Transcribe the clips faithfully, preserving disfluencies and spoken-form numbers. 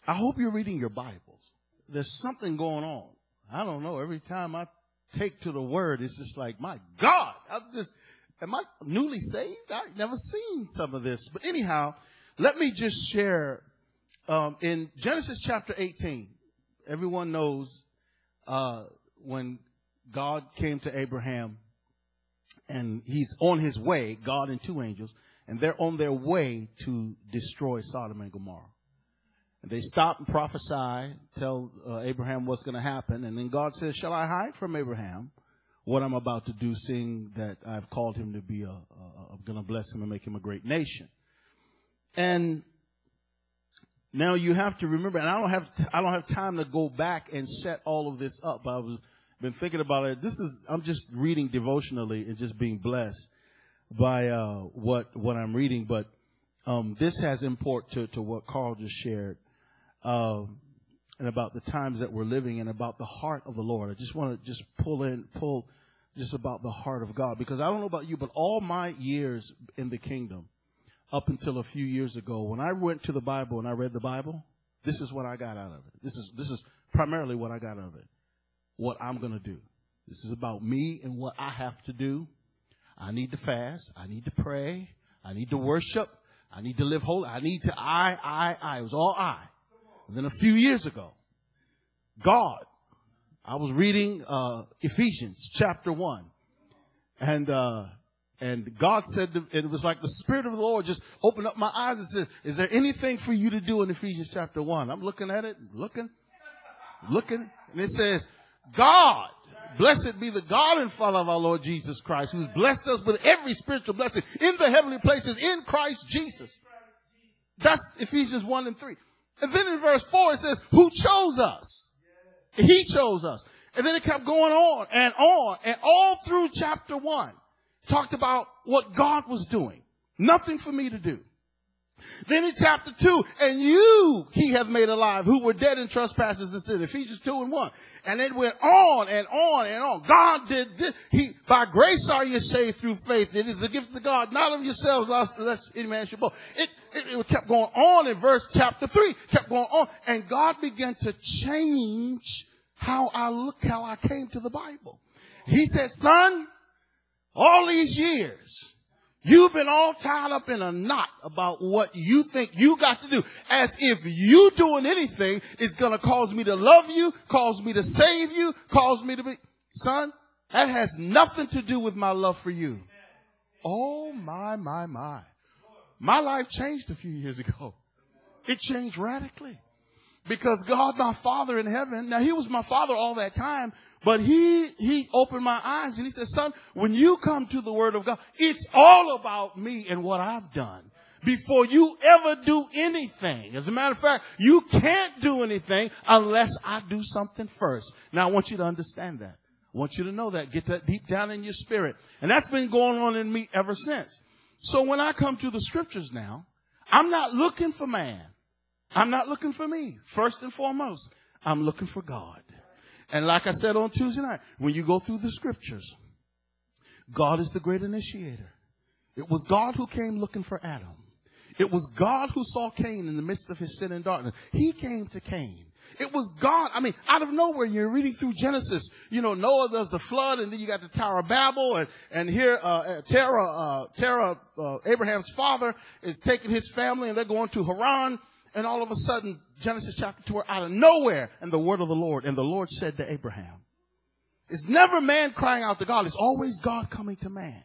I hope you're reading your Bibles. There's something going on. I don't know. Every time I take to the word, it's just like, my God, I'm just, am I newly saved? I've never seen some of this. But anyhow, let me just share um, in Genesis chapter eighteen. Everyone knows uh, when God came to Abraham and he's on his way, God and two angels, and they're on their way to destroy Sodom and Gomorrah. And they stop and prophesy, tell uh, Abraham what's going to happen. And then God says, shall I hide from Abraham what I'm about to do, seeing that I've called him to be a, a I'm going to bless him and make him a great nation. And now you have to remember, and I don't have, t- I don't have time to go back and set all of this up. I was been thinking about it. This is, I'm just reading devotionally and just being blessed by uh, what, what I'm reading. But um, this has import to, to what Carl just shared. Uh, and about the times that we're living and about the heart of the Lord. I just want to just pull in, pull just about the heart of God, because I don't know about you, but all my years in the kingdom, up until a few years ago, when I went to the Bible and I read the Bible, this is what I got out of it. This is, this is primarily what I got out of it. What I'm going to do. This is about me and what I have to do. I need to fast. I need to pray. I need to worship. I need to live holy. I need to, I, I, I. It was all I. And then a few years ago, God, I was reading uh, Ephesians chapter one. And uh, and God said, to, it was like the Spirit of the Lord just opened up my eyes and said, is there anything for you to do in Ephesians chapter one? I'm looking at it, looking, looking. And it says, God, blessed be the God and Father of our Lord Jesus Christ, who's blessed us with every spiritual blessing in the heavenly places in Christ Jesus. That's Ephesians one and three. And then in verse four, it says, who chose us? He chose us. And then it kept going on and on. And all through chapter one, talked about what God was doing. Nothing for me to do. Then in chapter two, and you he hath made alive who were dead in trespasses and sin. Ephesians two and one. And it went on and on and on. God did this. He, by grace are you saved through faith. It is the gift of God, not of yourselves, lest any man should boast. It, it, it kept going on in verse chapter three, kept going on. And God began to change how I look, how I came to the Bible. He said, son, all these years, you've been all tied up in a knot about what you think you got to do. As if you doing anything is going to cause me to love you, cause me to save you, cause me to be. Son, that has nothing to do with my love for you. Oh, my, my, my. My life changed a few years ago. It changed radically. Because God, my Father in heaven, now he was my Father all that time, but he, he opened my eyes and he said, son, when you come to the Word of God, it's all about me and what I've done before you ever do anything. As a matter of fact, you can't do anything unless I do something first. Now I want you to understand that. I want you to know that. Get that deep down in your spirit. And that's been going on in me ever since. So when I come to the scriptures now, I'm not looking for man. I'm not looking for me. First and foremost, I'm looking for God. And like I said on Tuesday night, when you go through the scriptures, God is the great initiator. It was God who came looking for Adam. It was God who saw Cain in the midst of his sin and darkness. He came to Cain. It was God. I mean, out of nowhere, you're reading through Genesis. You know, Noah does the flood, and then you got the Tower of Babel, and, and here, uh, Terah, uh, Terah, uh, Abraham's father is taking his family, and they're going to Haran. And all of a sudden, Genesis chapter two, out of nowhere, and the word of the Lord. And the Lord said to Abraham, it's never man crying out to God. It's always God coming to man.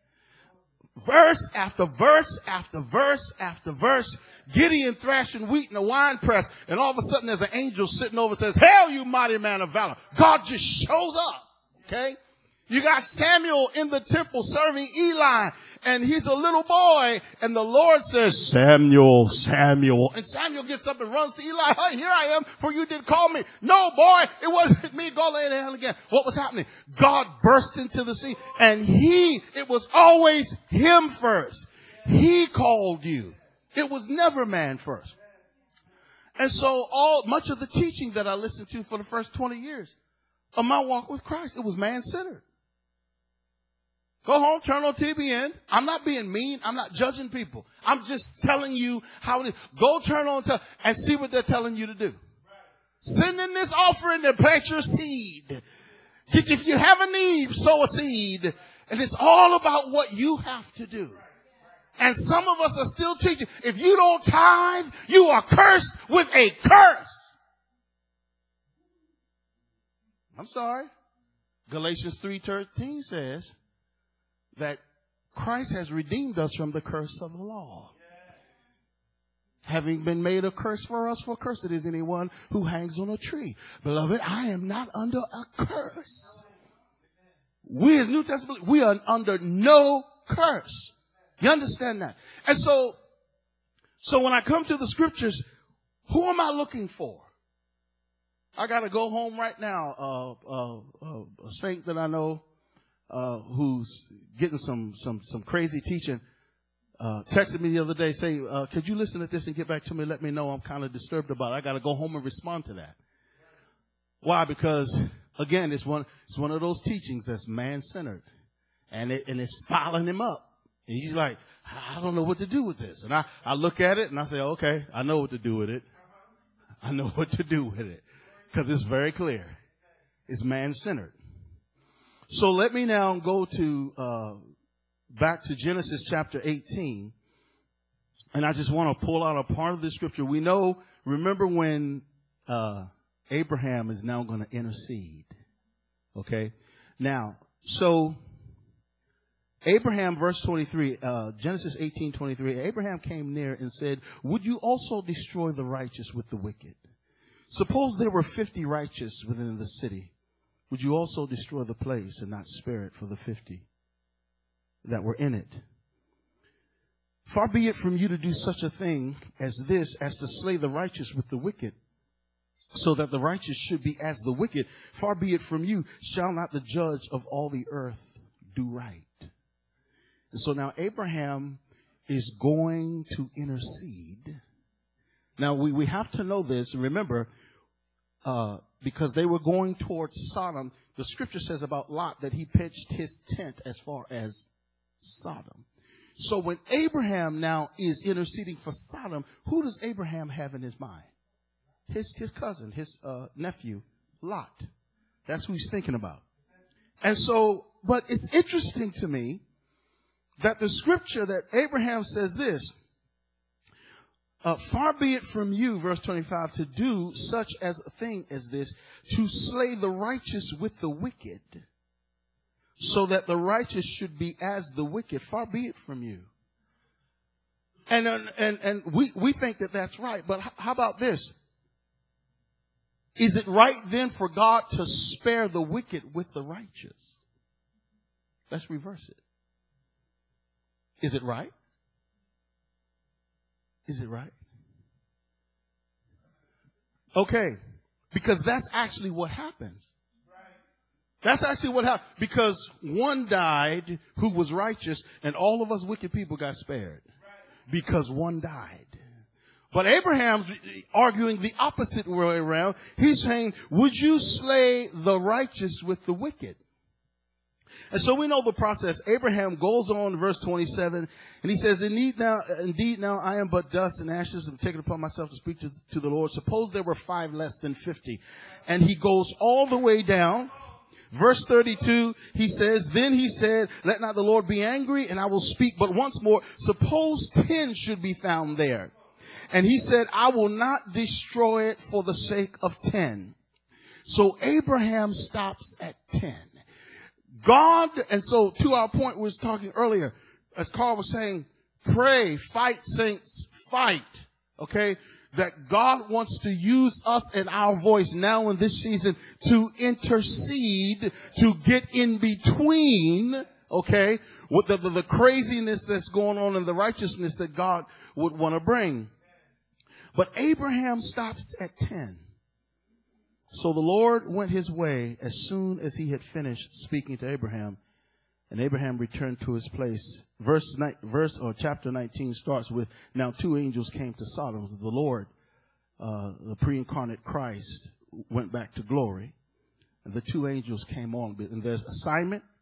Verse after verse after verse after verse. Gideon thrashing wheat in a wine press. And all of a sudden, there's an angel sitting over and says, hail, you mighty man of valor. God just shows up. Okay? You got Samuel in the temple serving Eli, and he's a little boy, and the Lord says, Samuel, Samuel. And Samuel gets up and runs to Eli. Hey, here I am, for you did call me. No, boy, it wasn't me. Go lay down again. What was happening? God burst into the scene, and he, it was always him first. He called you. It was never man first. And so all, much of the teaching that I listened to for the first twenty years of my walk with Christ, it was man-centered. Go home, turn on T V N. I'm not being mean. I'm not judging people. I'm just telling you how it is. Go turn on t- and see what they're telling you to do. Send in this offering and plant your seed. If you have a need, sow a seed. And it's all about what you have to do. And some of us are still teaching, if you don't tithe, you are cursed with a curse. I'm sorry. Galatians three thirteen says that Christ has redeemed us from the curse of the law. Having been made a curse for us, for cursed is anyone who hangs on a tree. Beloved, I am not under a curse. We as New Testament, we are under no curse. You understand that? And so, so when I come to the scriptures, who am I looking for? I got to go home right now. Uh, uh, uh, a saint that I know, uh, who's getting some, some, some crazy teaching, uh, texted me the other day, say, uh, could you listen to this and get back to me? Let me know. I'm kind of disturbed about it. I got to go home and respond to that. Why? Because again, it's one, it's one of those teachings that's man-centered, and it, and it's filing him up. And he's like, I don't know what to do with this. And I, I look at it and I say, okay, I know what to do with it. I know what to do with it. Because it's very clear. It's man-centered. So let me now go to, uh, back to Genesis chapter eighteen. And I just want to pull out a part of the scripture. We know, remember when, uh, Abraham is now going to intercede. Okay. Now, so Abraham, verse twenty-three, uh, Genesis eighteen twenty-three, Abraham came near and said, would you also destroy the righteous with the wicked? Suppose there were fifty righteous within the city. Would you also destroy the place and not spare it for the fifty that were in it? Far be it from you to do such a thing as this, as to slay the righteous with the wicked, so that the righteous should be as the wicked. Far be it from you, shall not the judge of all the earth do right? And so now Abraham is going to intercede. Now we, we have to know this. Remember, uh, because they were going towards Sodom, the scripture says about Lot that he pitched his tent as far as Sodom. So when Abraham now is interceding for Sodom, who does Abraham have in his mind? His, his cousin, his uh, nephew, Lot. That's who he's thinking about. And so, but it's interesting to me that the scripture that Abraham says this, uh, far be it from you, verse twenty-five, to do such as a thing as this, to slay the righteous with the wicked, so that the righteous should be as the wicked. Far be it from you. And, and, and we, we think that that's right. But how about this? Is it right then for God to spare the wicked with the righteous? Let's reverse it. Is it right? Is it right? Okay. Because that's actually what happens. That's actually what happened. Because one died who was righteous, and all of us wicked people got spared. Because one died. But Abraham's arguing the opposite way around. He's saying, would you slay the righteous with the wicked? And so we know the process. Abraham goes on, verse twenty-seven, and he says, Indeed now, indeed now I am but dust and ashes, and taken upon myself to speak to, to the Lord. Suppose there were five less than fifty. And he goes all the way down. Verse thirty-two, he says, Then he said, Let not the Lord be angry, and I will speak but once more. Suppose ten should be found there. And he said, I will not destroy it for the sake of ten. So Abraham stops at ten. God, and so to our point we was talking earlier, as Carl was saying, pray, fight, saints, fight. Okay? That God wants to use us and our voice now in this season to intercede, to get in between, okay, with the, the, the craziness that's going on and the righteousness that God would want to bring. But Abraham stops at ten. So the Lord went his way as soon as he had finished speaking to Abraham, and Abraham returned to his place. Verse, verse or chapter nineteen starts with, Now two angels came to Sodom. The Lord, uh, the pre-incarnate Christ, went back to glory, and the two angels came on. And their assignment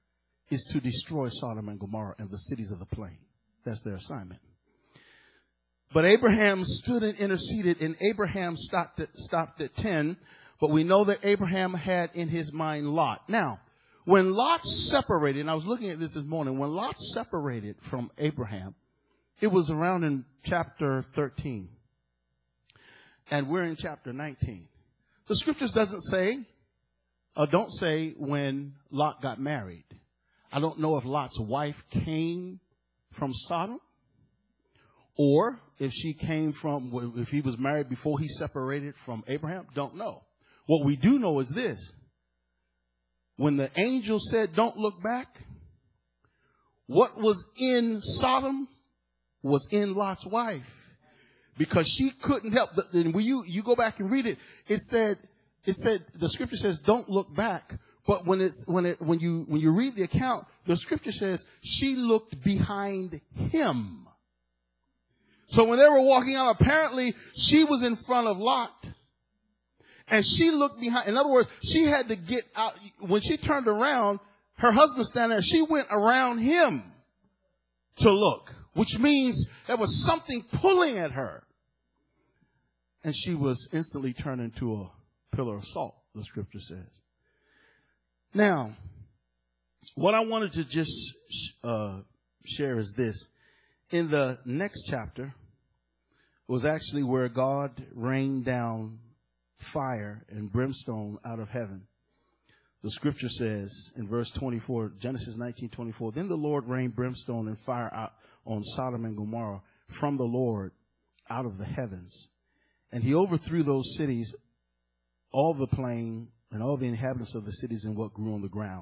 is to destroy Sodom and Gomorrah and the cities of the plain. That's their assignment. But Abraham stood and interceded, and Abraham stopped at, stopped at ten. But we know that Abraham had in his mind Lot. Now, when Lot separated, and I was looking at this this morning, when Lot separated from Abraham, it was around in chapter thirteen. And we're in chapter nineteen. The scriptures doesn't say, or don't say when Lot got married. I don't know if Lot's wife came from Sodom, or if she came from, if he was married before he separated from Abraham. Don't know. What we do know is this. When the angel said, don't look back, what was in Sodom was in Lot's wife, because she couldn't help. When you, you go back and read it, it said, it said, the scripture says, don't look back. But when it's, when it, when you, when you read the account, the scripture says she looked behind him. So when they were walking out, apparently she was in front of Lot. And she looked behind. In other words, she had to get out. When she turned around, her husband standing there, she went around him to look, which means there was something pulling at her. And she was instantly turned into a pillar of salt, the scripture says. Now, what I wanted to just uh, share is this. In the next chapter was actually where God rained down fire and brimstone out of heaven. The scripture says in verse twenty-four, Genesis nineteen twenty-four, then the Lord rained brimstone and fire out on Sodom and Gomorrah from the Lord out of the heavens. And he overthrew those cities, all the plain and all the inhabitants of the cities and what grew on the ground.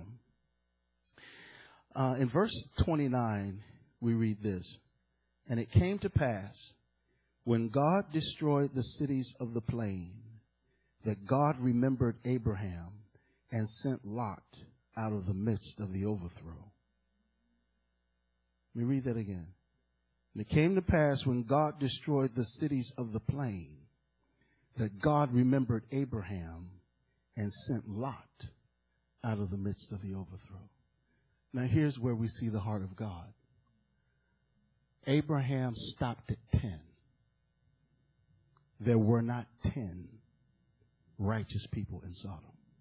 Uh, in verse twenty-nine, we read this. And it came to pass, when God destroyed the cities of the plain, that God remembered Abraham and sent Lot out of the midst of the overthrow. Let me read that again. And it came to pass, when God destroyed the cities of the plain, that God remembered Abraham and sent Lot out of the midst of the overthrow. Now here's where we see the heart of God. Abraham stopped at ten. There were not ten righteous people in Sodom.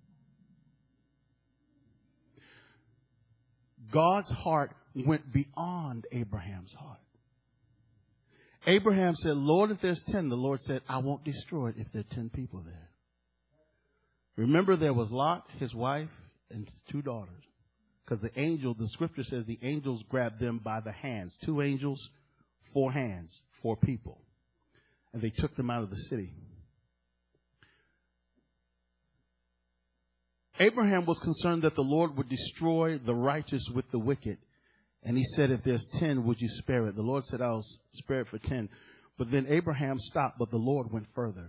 God's heart went beyond Abraham's heart. Abraham said, Lord, if there's ten, the Lord said, I won't destroy it if there are ten people there. Remember, there was Lot, his wife, and two daughters. Because the angel, the scripture says the angels grabbed them by the hands. Two angels, four hands, four people. And they took them out of the city. Abraham was concerned that the Lord would destroy the righteous with the wicked. And he said, if there's ten, would you spare it? The Lord said, I'll spare it for ten. But then Abraham stopped, but the Lord went further.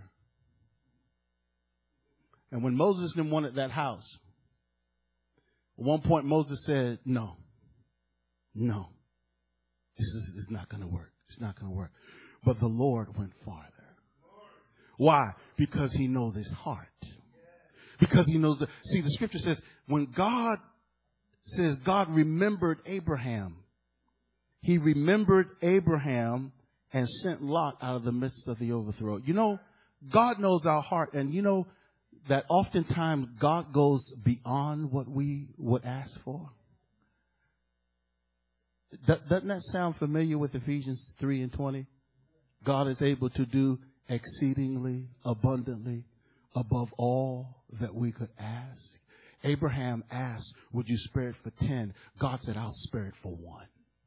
And when Moses then wanted that house, at one point Moses said, no, no, this is, this is not going to work. It's not going to work. But the Lord went farther. Why? Because he knows his heart. Because he knows the, see, the scripture says, when God says God remembered Abraham, he remembered Abraham and sent Lot out of the midst of the overthrow. You know, God knows our heart, and you know that oftentimes God goes beyond what we would ask for. Doesn't that sound familiar with Ephesians three and twenty? God is able to do exceedingly abundantly above all that we could ask. Abraham asked, would you spare it for ten? God said, I'll spare it for one.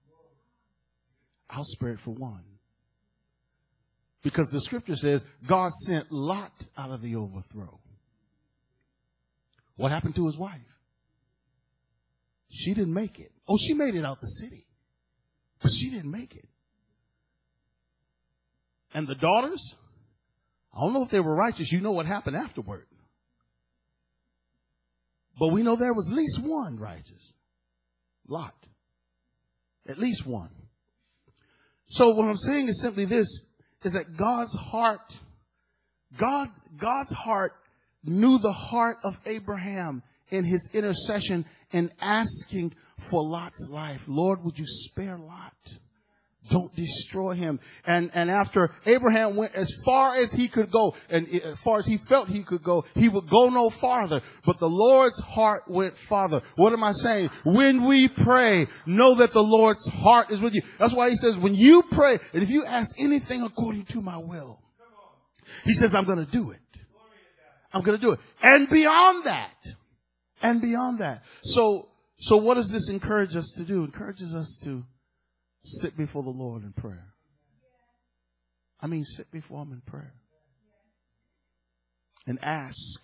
I'll spare it for one. Because the scripture says God sent Lot out of the overthrow. What happened to his wife? She didn't make it. Oh, she made it out the city. But she didn't make it. And the daughters, I don't know if they were righteous. You know what happened afterward. But we know there was at least one righteous. Lot. At least one. So what I'm saying is simply this, is that God's heart, God, God's heart knew the heart of Abraham in his intercession and asking for Lot's life. Lord, would you spare Lot? Don't destroy him. And, and after Abraham went as far as he could go, and as far as he felt he could go, he would go no farther. But the Lord's heart went farther. What am I saying? When we pray, know that the Lord's heart is with you. That's why he says, when you pray, and if you ask anything according to my will, he says, I'm going to do it. I'm going to do it. And beyond that, and beyond that. So, so what does this encourage us to do? It encourages us to sit before the Lord in prayer. I mean, sit before him in prayer. And ask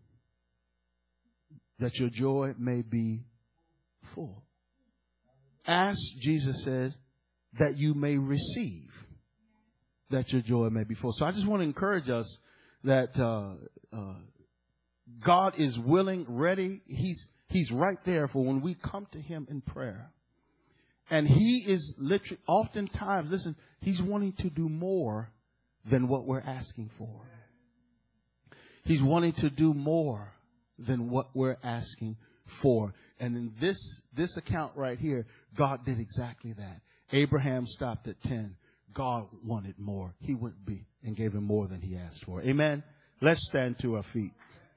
that your joy may be full. Ask, Jesus says, that you may receive, that your joy may be full. So I just want to encourage us that uh, uh, God is willing, ready. He's, he's right there for when we come to him in prayer. And he is literally, oftentimes, listen, he's wanting to do more than what we're asking for. He's wanting to do more than what we're asking for. And in this, this account right here, God did exactly that. Abraham stopped at ten. God wanted more. He went be and gave him more than he asked for. Amen. Let's stand to our feet.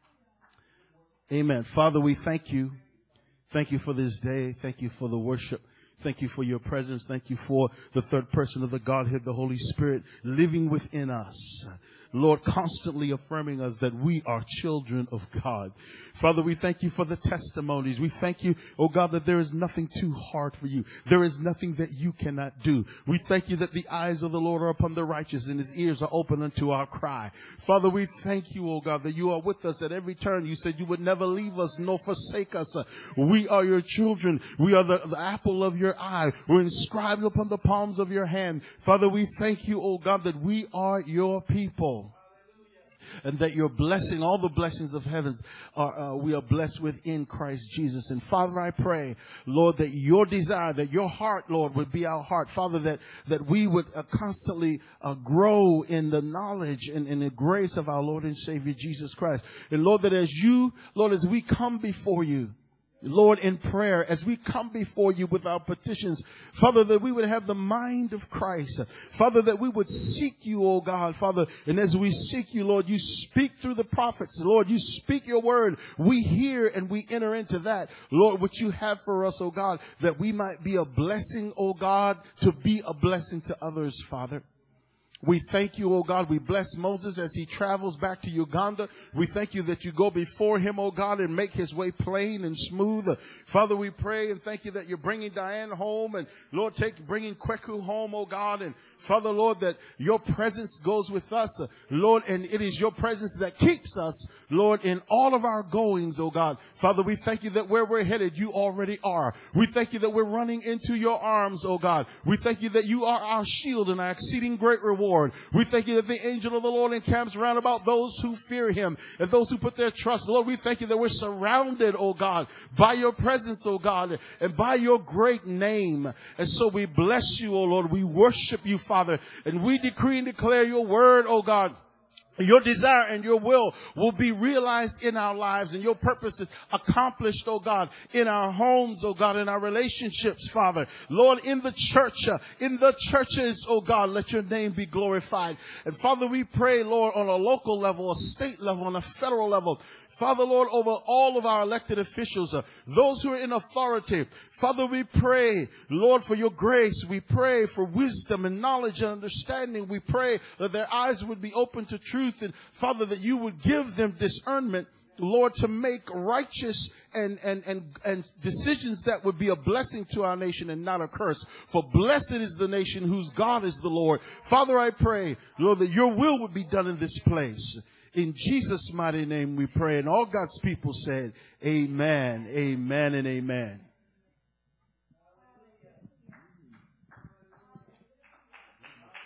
Amen. Father, we thank you. Thank you for this day. Thank you for the worship. Thank you for your presence. Thank you for the third person of the Godhead, the Holy Spirit, living within us. Lord, constantly affirming us that we are children of God. Father, we thank you for the testimonies. We thank you, oh God, that there is nothing too hard for you. There is nothing that you cannot do. We thank you that the eyes of the Lord are upon the righteous and his ears are open unto our cry. Father, we thank you, oh God, that you are with us at every turn. You said you would never leave us nor forsake us. We are your children. We are the, the apple of your eye. We're inscribed upon the palms of your hand. Father, we thank you, oh God, that we are your people. And that you're blessing all the blessings of heavens are, uh, we are blessed with in Christ Jesus. And Father, I pray, Lord, that your desire, that your heart, Lord, would be our heart. Father, that, that we would uh, constantly uh, grow in the knowledge and in the grace of our Lord and Savior, Jesus Christ. And Lord, that as you, Lord, as we come before you, Lord, in prayer, as we come before you with our petitions, Father, that we would have the mind of Christ. Father, that we would seek you, oh God, Father. And as we seek you, Lord, you speak through the prophets. Lord, you speak your word. We hear and we enter into that. Lord, what you have for us, oh God, that we might be a blessing, oh God, to be a blessing to others, Father. We thank you, oh God. We bless Moses as he travels back to Uganda. We thank you that you go before him, oh God, and make his way plain and smooth. Father, we pray and thank you that you're bringing Diane home, and Lord, take bringing Kweku home, oh God. And Father, Lord, that your presence goes with us, Lord, and it is your presence that keeps us, Lord, in all of our goings, oh God. Father, we thank you that where we're headed, you already are. We thank you that we're running into your arms, oh God. We thank you that you are our shield and our exceeding great reward. We thank you that the angel of the Lord encamps round about those who fear him and those who put their trust. Lord, we thank you that we're surrounded, oh God, by your presence, oh God, and by your great name. And so we bless you, oh Lord. We worship you, Father, and we decree and declare your word, oh God. Your desire and your will will be realized in our lives, and your purposes accomplished, oh God, in our homes, oh God, in our relationships, Father. Lord, in the church, uh, in the churches, oh God, let your name be glorified. And Father, we pray, Lord, on a local level, a state level, on a federal level, Father, Lord, over all of our elected officials, uh, those who are in authority. Father, we pray, Lord, for your grace. We pray for wisdom and knowledge and understanding. We pray that their eyes would be open to truth, and Father, that you would give them discernment, Lord, to make righteous and, and, and, and decisions that would be a blessing to our nation and not a curse. For blessed is the nation whose God is the Lord. Father, I pray, Lord, that your will would be done in this place. In Jesus' mighty name we pray. And all God's people said, amen, amen, and amen.